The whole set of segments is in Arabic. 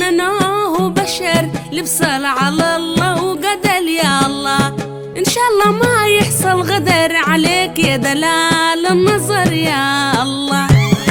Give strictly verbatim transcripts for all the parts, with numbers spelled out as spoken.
حنناه بشر لبصل على الله وقدل يا الله. إن شاء الله ما يحصل غدر عليك يا دلال النظر يا الله.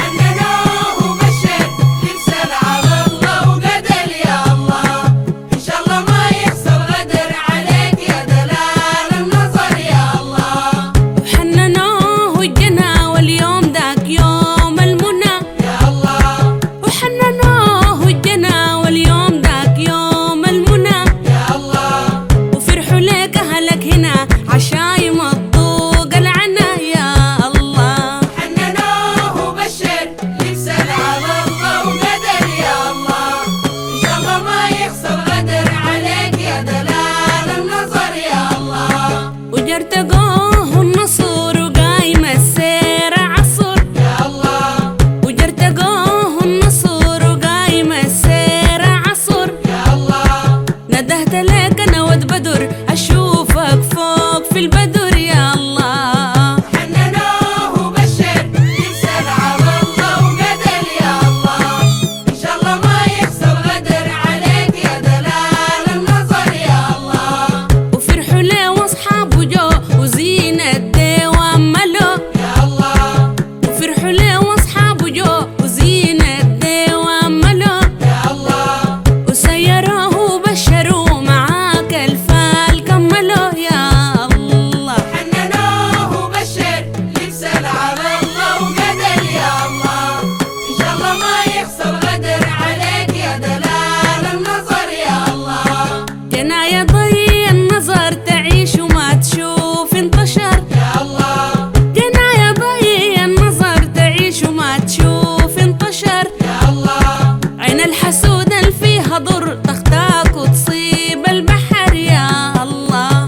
وجرتقوه النصر وقايم السير عصر يا الله. وجرتقوه النصر وقايم السير عصر يا الله. ندهت لك انا ود بدر اشوفك فوق في البدر يا الله. حننوه بشر يسأل على الله وقدر يا الله. ان شاء الله ما يحصل غدر عليك يا دلال النظر يا الله. وفرحوا ليه واصحابه جو وزين الديوان ملو يا الله. وفرحوا ليه واصحابه جو وزين الديوان ملو يا الله. وسيروه وبشروا معاك الفال كملوا يا الله. حننوه بشر يسأل على الله وقدر يا الله. ان شاء الله ما يحصل غدر عليك يا دلال النظر يا الله. جناية ضي النظر تعيش وما تشوف انتشر يا الله. جناية ضي النظر تعيش وما تشوف انتشر يا الله. عين الحسود اللي فيها ضر تختاك وتصيب البحر يا الله.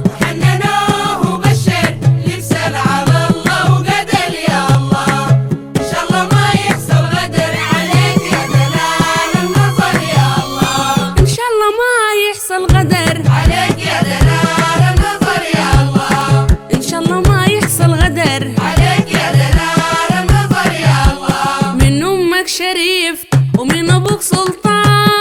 حننوه بشر يسأل على الله وقدر يا الله. ان شاء الله ما يحصل غدر عليك يا دلال النظر يا الله. إن شاء الله ما يحصل غدر عليك يا دلال النظر يا الله. إن شاء الله ما يحصل غدر عليك يا دلال النظر يا الله. من أمك شريف ومن أبوك سلطان